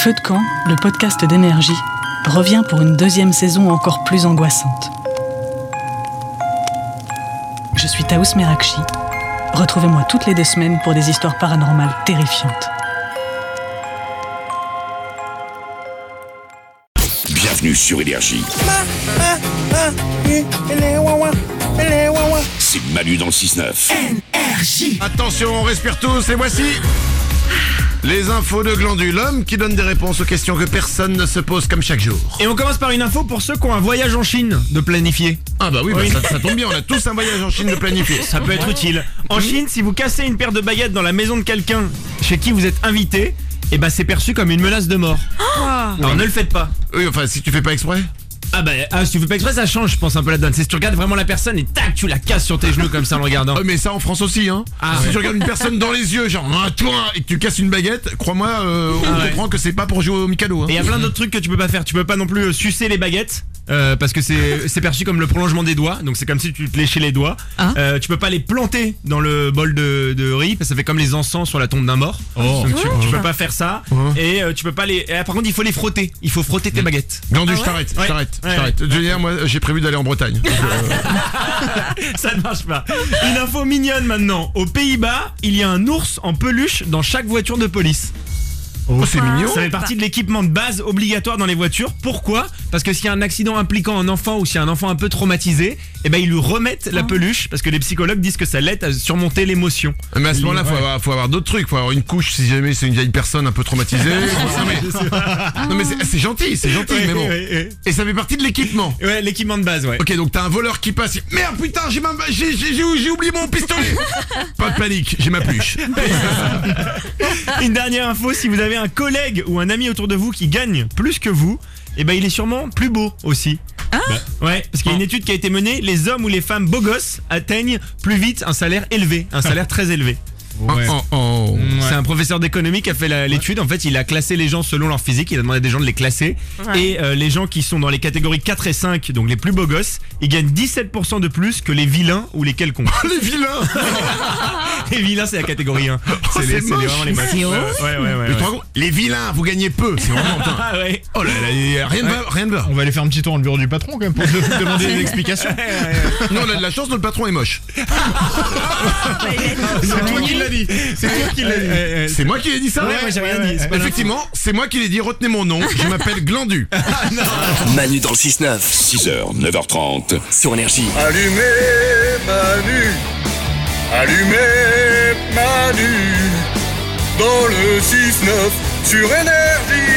Feu de camp, le podcast d'Énergie, revient pour une deuxième saison encore plus angoissante. Je suis Taous Merakchi. Retrouvez-moi toutes les 2 semaines pour des histoires paranormales terrifiantes. Bienvenue sur Énergie. C'est Manu dans le 6-9. Énergie. Attention, on respire tous et voici les infos de Glandu, l'homme qui donne des réponses aux questions que personne ne se pose comme chaque jour. Et on commence par une info pour ceux qui ont un voyage en Chine de planifier. Ah bah oui, ça tombe bien, on a tous un voyage en Chine de planifier. Ça peut être utile. En Chine, si vous cassez une paire de baguettes dans la maison de quelqu'un chez qui vous êtes invité, et bah c'est perçu comme une menace de mort. Alors ne le faites pas. Oui, enfin, si tu fais pas exprès. Si tu fais pas exprès, ça change, je pense, un peu la donne. C'est si tu regardes vraiment la personne et tac, tu la casses sur tes genoux comme ça en le regardant. Mais ça en France aussi, hein. Si tu regardes une personne dans les yeux, genre toi, et que tu casses une baguette, crois-moi, on comprend que c'est pas pour jouer au Mikado. Hein. Et il y a plein d'autres trucs que tu peux pas faire. Tu peux pas non plus sucer les baguettes. Parce que c'est perçu comme le prolongement des doigts, donc c'est comme si tu te léchais les doigts. Tu peux pas les planter dans le bol de riz parce que ça fait comme les encens sur la tombe d'un mort. Donc tu peux pas faire ça. Et tu peux pas les. Par contre, il faut les frotter. Il faut frotter tes baguettes. Glandu, je t'arrête. Moi, j'ai prévu d'aller en Bretagne. Ça ne marche pas. Une info mignonne maintenant. Aux Pays-Bas, il y a un ours en peluche dans chaque voiture de police. Oh, c'est mignon. Ça fait partie de l'équipement de base obligatoire dans les voitures. Pourquoi ? Parce que s'il y a un accident impliquant un enfant ou s'il y a un enfant un peu traumatisé, ils lui remettent la peluche parce que les psychologues disent que ça l'aide à surmonter l'émotion. Mais à ce moment-là, faut avoir d'autres trucs. Faut avoir une couche si jamais c'est une vieille personne un peu traumatisée. Non mais c'est gentil, mais bon. Et ça fait partie de l'équipement. Ouais, l'équipement de base, ouais. Ok, donc t'as un voleur qui passe. Merde, putain, j'ai oublié mon pistolet. Pas de panique, j'ai ma peluche. Une dernière info, si vous avez un collègue ou un ami autour de vous qui gagne plus que vous, il est sûrement plus beau aussi. Ouais, parce qu'il y a une étude qui a été menée, les hommes ou les femmes beaux gosses atteignent plus vite un salaire élevé, un salaire très élevé. Ouais. C'est un professeur d'économie qui a fait l'étude. En fait, il a classé les gens selon leur physique. Il a demandé à des gens de les classer. Et les gens qui sont dans les catégories 4 et 5, donc les plus beaux gosses, ils gagnent 17% de plus que les vilains ou les quelconques. Les vilains. Les vilains, c'est la catégorie 1. C'est vraiment les moches. Ouais. Les vilains, vous gagnez peu. C'est vraiment putain. Oh là là, rien de va. On va aller faire un petit tour dans le bureau du patron quand même pour demander des explications. Non, on a de la chance, notre patron est moche. C'est toi qui l'as dit. C'est toi qui l'as dit. C'est moi qui l'ai dit ça. Ouais, j'ai rien dit. Effectivement, c'est moi qui l'ai dit. Retenez mon nom. Je m'appelle Glandu. Manu dans le 6-9. 6h, 9h30. Sur Énergie. Allumez Manu. Allumez Manu. Dans le 6-9 sur Énergie.